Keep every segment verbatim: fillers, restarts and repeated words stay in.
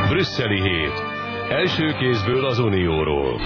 Brüsszeli hét. Első kézből az Unióról.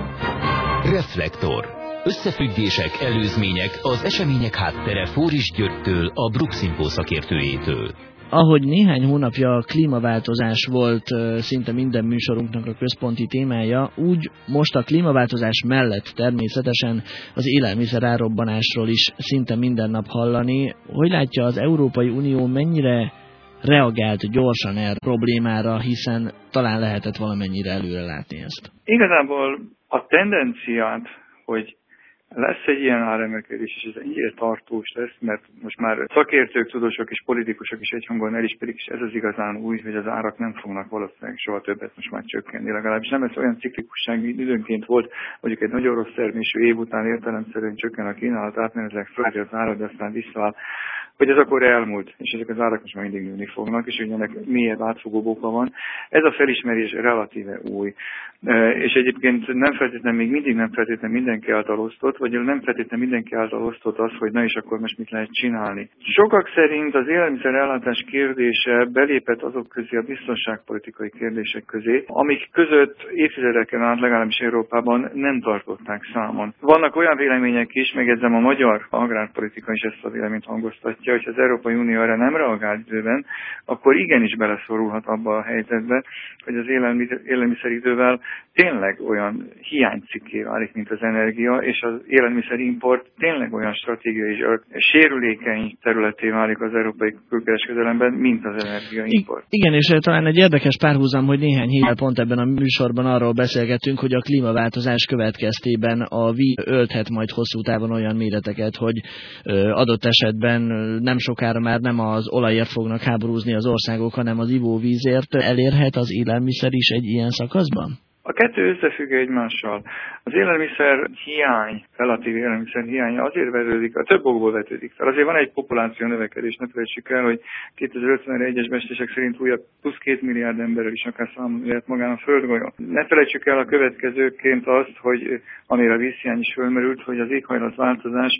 Reflektor. Összefüggések, előzmények, az események háttere Fóris Györgytől, a Bruxinfo szakértőjétől. Ahogy néhány hónapja a klímaváltozás volt szinte minden műsorunknak a központi témája, úgy most a klímaváltozás mellett természetesen az élelmiszer árrobbanásról is szinte minden nap hallani. Hogy látja, az Európai Unió mennyire reagált gyorsan erre a problémára, hiszen talán lehetett valamennyire előre látni ezt? Igazából a tendenciát, hogy lesz egy ilyen áremelkedés, és ez ennyire tartós lesz, mert most már szakértők, tudósok és politikusok is egyhangon elismerik, és ez az igazán új, hogy az árak nem fognak valószínűleg soha többet most már csökkenni. Legalábbis nem ez olyan ciklikusság, időnként volt, mondjuk egy nagyon rossz termésű év után értelemszerűen csökken a kínálat, átmenetileg földi az ára, de aztán visszaáll, hogy ez akkor elmúlt, és ezek az árak most már mindig nőni fognak, és hogy ennek mélyebb átfogó oka van. Ez a felismerés relatíve új. És egyébként nem feltétlenül, még mindig nem feltétlenül mindenki által osztott, vagy nem feltétlenül mindenki által osztott az, hogy na és akkor most mit lehet csinálni. Sokak szerint az élelmiszerellátás kérdése belépett azok közé, a biztonságpolitikai kérdések közé, amik között évtizedeken át legalábbis Európában nem tartották számon. Vannak olyan vélemények is, megjegyzem, a magyar agrárpolitika is ezt a véleményt hangoztatja, hogy az Európai Unió erre nem reagál időben, akkor igenis beleszorulhat abba a helyzetbe, hogy az élelmiszeridővel tényleg olyan hiánycikké válik, mint az energia, és az élelmiszerimport tényleg olyan stratégiai és sérülékeny területé válik az európai külkereskedelemben, mint az energiaimport. Igen, és talán egy érdekes párhuzam, hogy néhány héttel pont ebben a műsorban arról beszélgettünk, hogy a klímaváltozás következtében a víz ölthet majd hosszú távon olyan méreteket, hogy adott esetben nem sokára már nem az olajért fognak háborúzni az országok, hanem az ivóvízért. Elérhet az élelmiszer is egy ilyen szakaszban? A kettő összefügg egymással. Az élelmiszer hiány, relatív élelmiszer hiánya azért vetődik, a több okból vetődik fel. Azért van egy populáció növekedés, ne felejtsük el, hogy kétezer-ötvenre egyes becslések szerint újabb plusz két milliárd emberrel is akár számolni lehet magán a földgolyón. Ne felejtsük el a következőként azt, hogy amire a vízhiány is fölmerült, hogy az éghajlatváltozás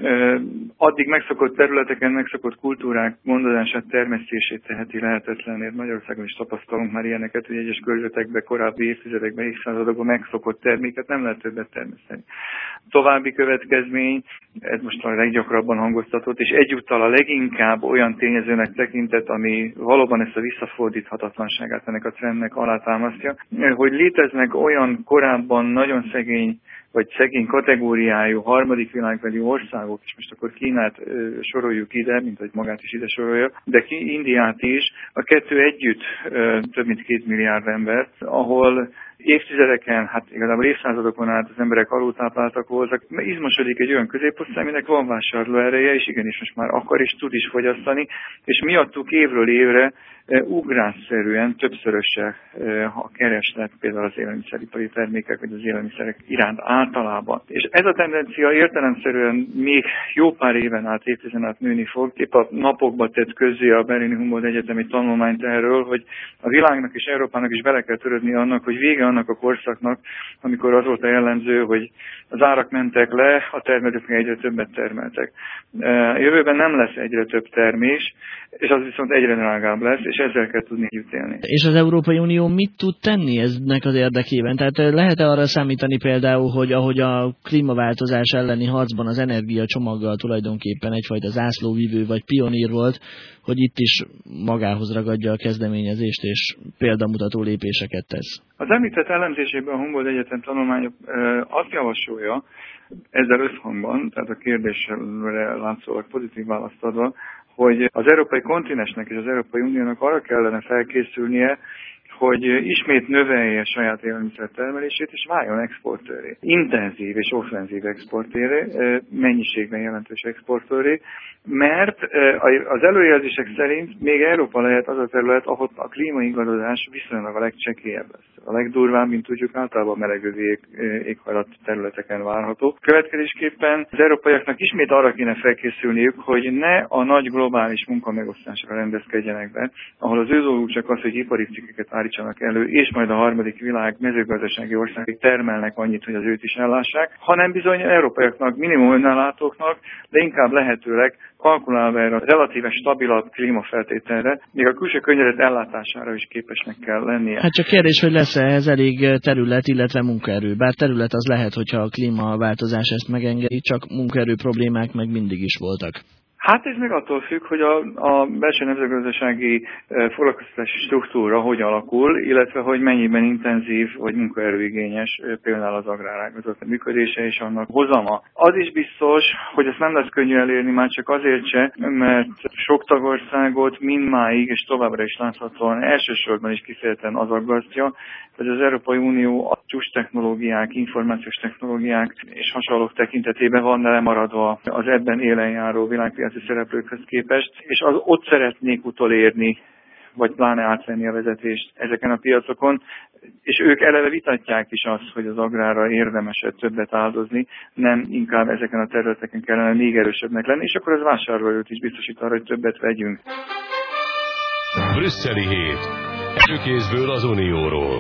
addig megszokott területeken, megszokott kultúrák gondozását, termesztését teheti lehetetlenné. Magyarországon is tapasztalunk már ilyeneket, hogy egyes környezetekben korábbi évtizedekben, évszázadokban megszokott terméket nem lehet többet termeszteni. További következmény, ez most a leggyakrabban hangoztatott, és egyúttal a leginkább olyan tényezőnek tekintett, ami valóban ezt a visszafordíthatatlanságát ennek a trendnek alátámasztja, hogy léteznek olyan korábban nagyon szegény vagy szegény kategóriájú harmadik világbeli országok, és most akkor Kínát ö, soroljuk ide, mint hogy magát is ide sorolja, de ki Indiát is, a kettő együtt ö, több mint két milliárd ember, ahol évtizedeken, hát igazából évszázadokon át az emberek alultápláltak voltak, izmosodik egy olyan középosztály, aminek van vásárló ereje, és igenis most már akar és tud is fogyasztani, és miattuk évről évre ugrásszerűen többszöröse a kereslet például az élelmiszeripari termékek, vagy az élelmiszerek iránt általában. És ez a tendencia értelemszerűen még jó pár éven át, évtizeden át nőni fog. Épp a napokban tett közzé a Berlini Humboldt Egyetemi tanulmányt erről, hogy a világnak és Európának is bele kell törődni annak, hogy vége annak a korszaknak, amikor az volt a jellemző, hogy az árak mentek le, a termelők egyre többet termeltek. Jövőben nem lesz egyre több termés, és az viszont egyre drágább lesz, és ezzel kell tudni együtt élni. És az Európai Unió mit tud tenni eznek az érdekében? Tehát lehet-e arra számítani például, hogy ahogy a klímaváltozás elleni harcban az energiacsomaggal tulajdonképpen egyfajta zászlóvivő vagy pionír volt, hogy itt is magához ragadja a kezdeményezést és példamutató lépéseket tesz? Az említett elemzésében a Humboldt Egyetem tanulmányok azt javasolja, ezzel összhangban, tehát a kérdésre látszólag pozitív választ adva, hogy az európai kontinensnek és az Európai Uniónak arra kellene felkészülnie, hogy ismét növelje saját élelmiszertermelését, és váljon exportőré. Intenzív és offenzív exportőré, mennyiségben jelentős exportőré, mert az előjelzések szerint még Európa lehet az a terület, ahol a klímaingadozás viszonylag a legcsekélyebb lesz. A legdurvább, mint tudjuk, általában melegövi éghajlat területeken várható. Következésképpen az európaiaknak ismét arra kéne felkészülniük, hogy ne a nagy globális munkamegosztásra rendezkedjenek be, ahol az ő dolguk csak az, hogy ipari cikkeket állítsanak állítsanak elő, és majd a harmadik világ mezőgazdasági országok termelnek annyit, hogy az őt is ellássák, hanem bizony európaiaknak, minimum önellátóknak, de inkább lehetőleg kalkulálva erre a relatíve stabilabb klímafeltételre, még a külső környezet ellátására is képesnek kell lennie. Hát csak kérdés, hogy lesz-e ez elég terület, illetve munkaerő. Bár terület az lehet, hogyha a klímaváltozás ezt megengedi, csak munkaerő problémák meg mindig is voltak. Hát ez meg attól függ, hogy a, a belső nemzetgazdasági foglalkoztatási struktúra hogy alakul, illetve hogy mennyiben intenzív vagy munkaerőigényes például az agrárágazat működése és annak hozama. Az is biztos, hogy ezt nem lesz könnyű elérni már csak azért se, mert sok tagországot mindmáig és továbbra is láthatóan elsősorban is kifejezetten az aggasztja, hogy az Európai Unió a csúcs technológiák, információs technológiák és hasonlók tekintetében van lemaradva az ebben élen járó világpiaci szereplőkhöz képest, és az ott szeretnék utolérni, vagy pláne átvenni a vezetést ezeken a piacokon, és ők eleve vitatják is azt, hogy az agrárra érdemes többet áldozni, nem inkább ezeken a területeken kellene még erősebbnek lenni, és akkor az vásárlóerőt is biztosít arra, hogy többet vegyünk. Brüsszeli hét. Előkézből az Unióról.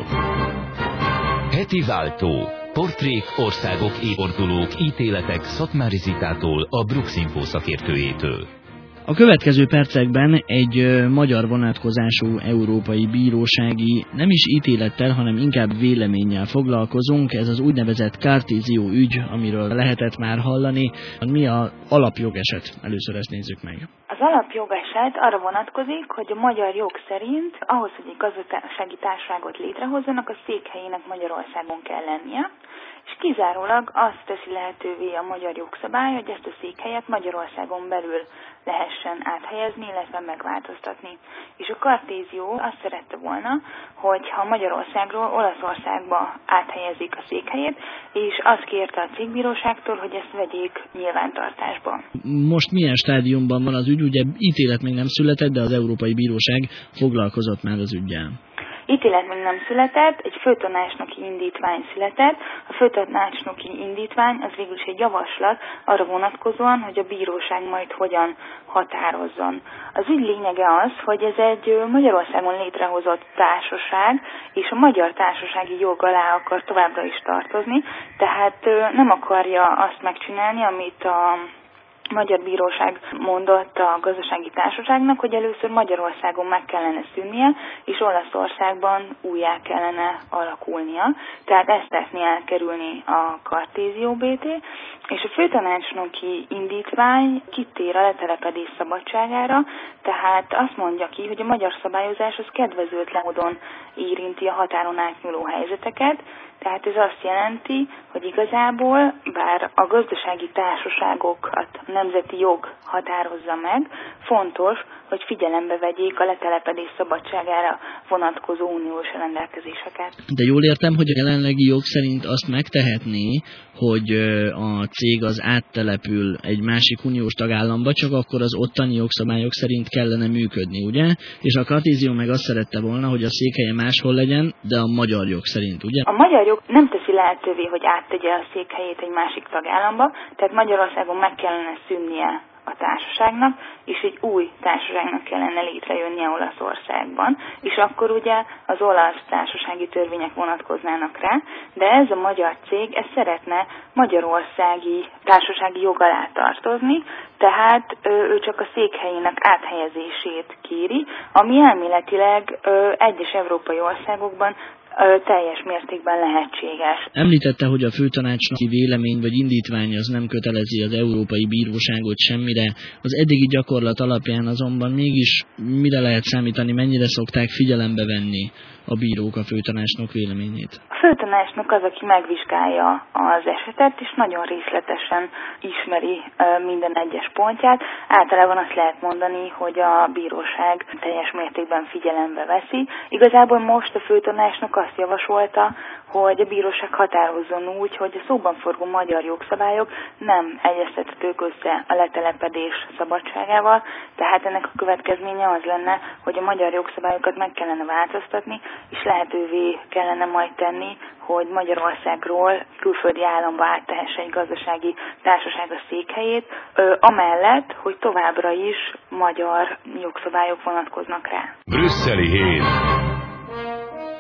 Heti váltó. Portrék, országok, évfordulók, ítéletek Szatmári Zitától, a Bruxinfo szakértőjétől. A következő percekben egy magyar vonatkozású európai bírósági, nem is ítélettel, hanem inkább véleménnyel foglalkozunk. Ez az úgynevezett Cartesio ügy, amiről lehetett már hallani. Mi az alapjogeset? Először ezt nézzük meg. Az alapjogeset arra vonatkozik, hogy a magyar jog szerint ahhoz, hogy egy gazdasági társaságot létrehozzanak, a székhelyének Magyarországon kell lennie, és kizárólag azt teszi lehetővé a magyar jogszabály, hogy ezt a székhelyet Magyarországon belül lehessen áthelyezni, illetve megváltoztatni. És a Cartesio azt szerette volna, hogy ha Magyarországról Olaszországba áthelyezik a székhelyét, és azt kérte a cégbíróságtól, hogy ezt vegyék nyilvántartásba. Most milyen stádiumban van az ügy? Ugye ítélet még nem született, de az Európai Bíróság foglalkozott már az üggyel. Ítélet még nem született, egy főtanácsnoki indítvány született. A főtanácsnoki indítvány az végül is egy javaslat arra vonatkozóan, hogy a bíróság majd hogyan határozzon. Az ügy lényege az, hogy ez egy Magyarországon létrehozott társaság, és a magyar társasági jog alá akar továbbra is tartozni, tehát nem akarja azt megcsinálni, amit a Magyar Bíróság mondott a gazdasági társaságnak, hogy először Magyarországon meg kellene szűnnie, és Olaszországban újjá kellene alakulnia. Tehát ezt szeretné elkerülni a Cartesio bé té, és a főtanácsnoki indítvány kitér a letelepedés szabadságára, tehát azt mondja ki, hogy a magyar szabályozás az kedvezőtlen módon érinti a határon átnyúló helyzeteket, tehát ez azt jelenti, hogy igazából, bár a gazdasági társaságokat a nemzeti jog határozza meg, fontos, hogy figyelembe vegyék a letelepedés szabadságára vonatkozó uniós rendelkezéseket. De jól értem, hogy a jelenlegi jog szerint azt megtehetné, hogy a cég az áttelepül egy másik uniós tagállamba, csak akkor az ottani jogszabályok szerint kellene működni, ugye? És a Cartesio meg azt szerette volna, hogy a székhelye máshol legyen, de a magyar jog szerint, ugye? A magyar jog nem teszi lehetővé, hogy áttegye a székhelyét egy másik tagállamba, tehát Magyarországon meg kellene szűnnie a társaságnak, és egy új társaságnak kellene létrejönnie Olaszországban, és akkor ugye az olasz társasági törvények vonatkoznának rá, de ez a magyar cég ez szeretne magyarországi társasági jog alá tartozni, tehát ő csak a székhelyének áthelyezését kéri, ami elméletileg egyes európai országokban teljes mértékben lehetséges. Említette, hogy a főtanácsnoki vélemény vagy indítvány az nem kötelezi az Európai Bíróságot semmire. Az eddigi gyakorlat alapján azonban mégis mire lehet számítani, mennyire szokták figyelembe venni a bírók a főtanácsnok véleményét? A főtanácsnok az, aki megvizsgálja az esetet, és nagyon részletesen ismeri minden egyes pontját. Általában azt lehet mondani, hogy a bíróság teljes mértékben figyelembe veszi. Igazából most a főtanácsnok azt javasolta, hogy a bíróság határozzon úgy, hogy a szóban forgó magyar jogszabályok nem egyeztethetők össze a letelepedés szabadságával, tehát ennek a következménye az lenne, hogy a magyar jogszabályokat meg kellene változtatni, és lehetővé kellene majd tenni, hogy Magyarországról külföldi államba áttehesse egy gazdasági társaság a székhelyét, ö, amellett, hogy továbbra is magyar jogszabályok vonatkoznak rá. Brüsszeli hét.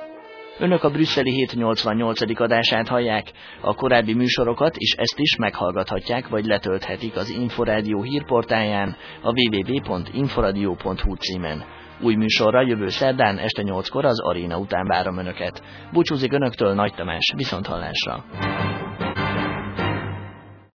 Önök a brüsszeli hétszáznyolcvannyolcadik adását hallják. A korábbi műsorokat és ezt is meghallgathatják, vagy letölthetik az Inforádió hírportáján a double-u double-u double-u pont inforadio pont hu címen. Új műsorra jövő szerdán este nyolckor az aréna után várom Önöket. Búcsúzik Önöktől Nagy Tamás, viszonthallásra!